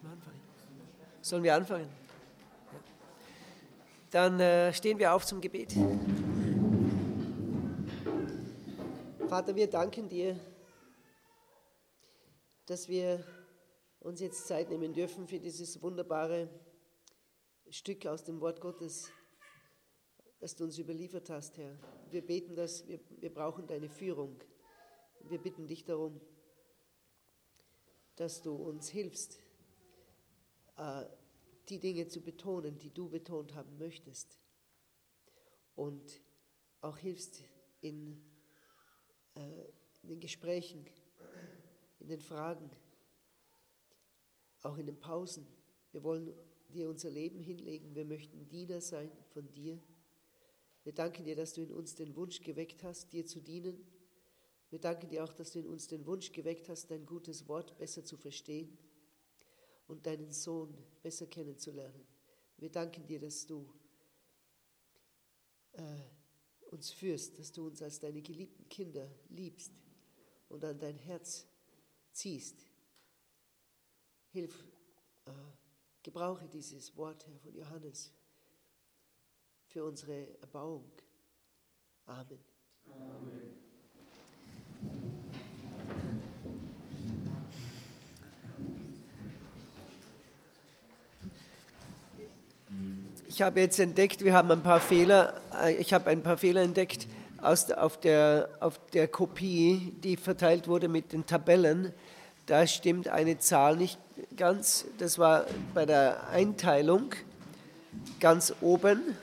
Müssen wir anfangen? Sollen wir anfangen? Ja. Dann stehen wir auf zum Gebet. Vater, wir danken dir, dass wir uns jetzt Zeit nehmen dürfen für dieses wunderbare Stück aus dem Wort Gottes, das du uns überliefert hast, Herr. Wir beten, dass wir brauchen deine Führung. Wir bitten dich darum, dass du uns hilfst, die Dinge zu betonen, die du betont haben möchtest. Und auch hilfst in den Gesprächen, in den Fragen, auch in den Pausen. Wir wollen dir unser Leben hinlegen. Wir möchten Diener sein von dir. Wir danken dir, dass du in uns den Wunsch geweckt hast, dir zu dienen. Wir danken dir auch, dass du in uns den Wunsch geweckt hast, dein gutes Wort besser zu verstehen und deinen Sohn besser kennenzulernen. Wir danken dir, dass du uns führst, dass du uns als deine geliebten Kinder liebst und an dein Herz ziehst. Hilf, gebrauche dieses Wort, Herr, von Johannes für unsere Erbauung. Amen. Amen. Ich habe jetzt entdeckt, ich habe ein paar Fehler entdeckt auf der Kopie, die verteilt wurde mit den Tabellen. Da stimmt eine Zahl nicht ganz. Das war bei der Einteilung ganz oben.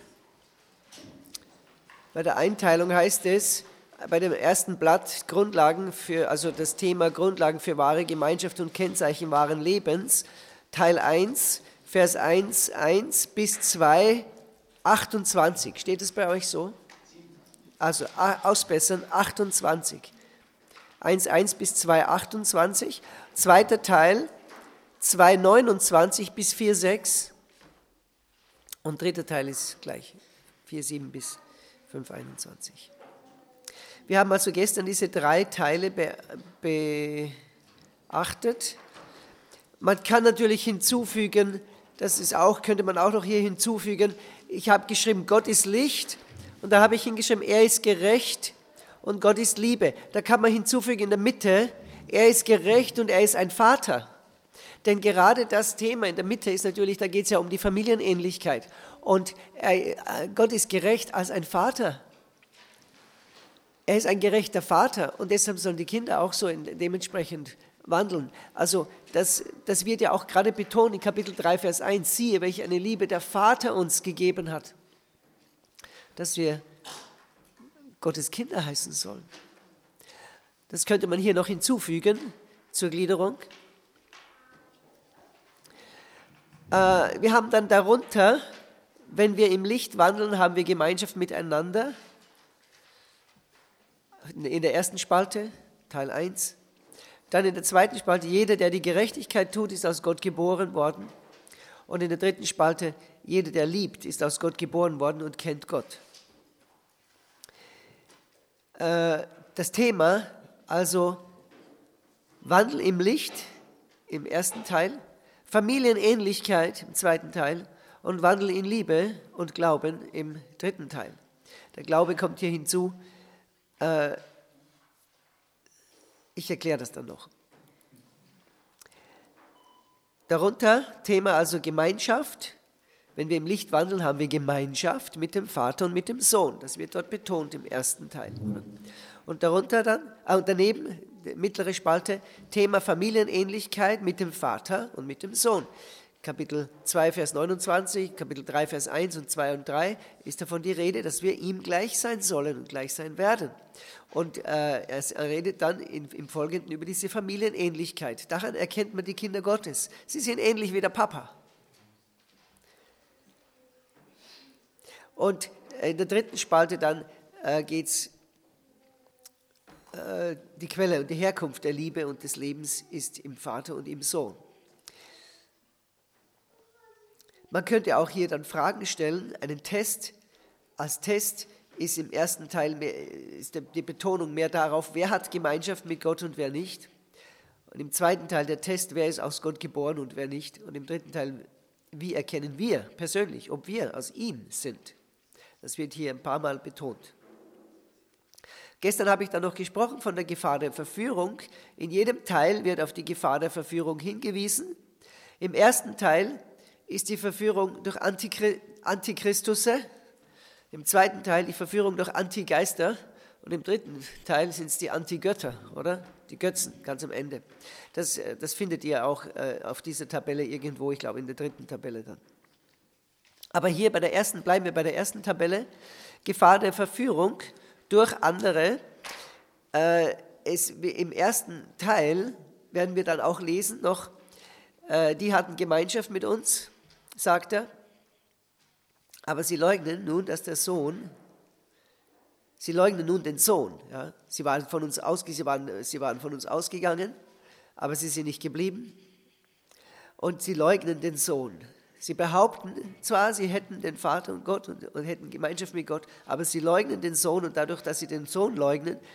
Bei der Einteilung heißt es, bei dem ersten Blatt das Thema Grundlagen für wahre Gemeinschaft und Kennzeichen wahren Lebens, Teil 1, Vers 1 bis 2, 28. Steht es bei euch so? Also ausbessern, 28. 1 bis 2, 28. Zweiter Teil, 2, 29 bis 4, 6. Und dritter Teil ist gleich, 4, 7 bis 5, 21. Wir haben also gestern diese 3 Teile beachtet. Man kann natürlich hinzufügen, könnte man auch noch hier hinzufügen, ich habe geschrieben, Gott ist Licht und da habe ich hingeschrieben, er ist gerecht und Gott ist Liebe. Da kann man hinzufügen in der Mitte, er ist gerecht und er ist ein Vater. Denn gerade das Thema in der Mitte ist natürlich, da geht es ja um die Familienähnlichkeit. Und Gott ist gerecht als ein Vater. Er ist ein gerechter Vater und deshalb sollen die Kinder auch so dementsprechend wandeln. Also das wird ja auch gerade betont in Kapitel 3, Vers 1. Siehe, welche eine Liebe der Vater uns gegeben hat, dass wir Gottes Kinder heißen sollen. Das könnte man hier noch hinzufügen zur Gliederung. Wir haben dann darunter, wenn wir im Licht wandeln, haben wir Gemeinschaft miteinander. In der ersten Spalte, Teil 1. Dann in der zweiten Spalte, jeder, der die Gerechtigkeit tut, ist aus Gott geboren worden. Und in der dritten Spalte, jeder, der liebt, ist aus Gott geboren worden und kennt Gott. Das Thema, also Wandel im Licht im ersten Teil, Familienähnlichkeit im zweiten Teil und Wandel in Liebe und Glauben im dritten Teil. Der Glaube kommt hier hinzu. Ich erkläre das dann noch. Darunter Thema also Gemeinschaft. Wenn wir im Licht wandeln, haben wir Gemeinschaft mit dem Vater und mit dem Sohn. Das wird dort betont im ersten Teil. Und darunter dann, daneben, mittlere Spalte, Thema Familienähnlichkeit mit dem Vater und mit dem Sohn. Kapitel 2, Vers 29, Kapitel 3, Vers 1 und 2 und 3 ist davon die Rede, dass wir ihm gleich sein sollen und gleich sein werden. Und er redet dann im Folgenden über diese Familienähnlichkeit. Daran erkennt man die Kinder Gottes. Sie sind ähnlich wie der Papa. Und in der dritten Spalte dann geht es, die Quelle und die Herkunft der Liebe und des Lebens ist im Vater und im Sohn. Man könnte auch hier dann Fragen stellen, einen Test. Als Test ist im ersten Teil die Betonung mehr darauf, wer hat Gemeinschaft mit Gott und wer nicht. Und im zweiten Teil der Test, wer ist aus Gott geboren und wer nicht. Und im dritten Teil, wie erkennen wir persönlich, ob wir aus ihm sind. Das wird hier ein paar Mal betont. Gestern habe ich dann noch gesprochen von der Gefahr der Verführung. In jedem Teil wird auf die Gefahr der Verführung hingewiesen. Im ersten Teil ist die Verführung durch Antichristusse, im zweiten Teil die Verführung durch Antigeister und im dritten Teil sind es die Antigötter, oder? Die Götzen, ganz am Ende. Das findet ihr auch auf dieser Tabelle irgendwo, ich glaube in der dritten Tabelle dann. Aber hier bleiben wir bei der ersten Tabelle, Gefahr der Verführung durch andere. Im ersten Teil werden wir dann auch lesen noch, die hatten Gemeinschaft mit uns, sagt er, aber sie leugnen nun, dass der Sohn, sie leugnen nun den Sohn. Ja? Sie waren von uns ausgegangen, aber sie sind nicht geblieben. Und sie leugnen den Sohn. Sie behaupten zwar, sie hätten den Vater und Gott und hätten Gemeinschaft mit Gott, aber sie leugnen den Sohn und dadurch, dass sie den Sohn leugnen,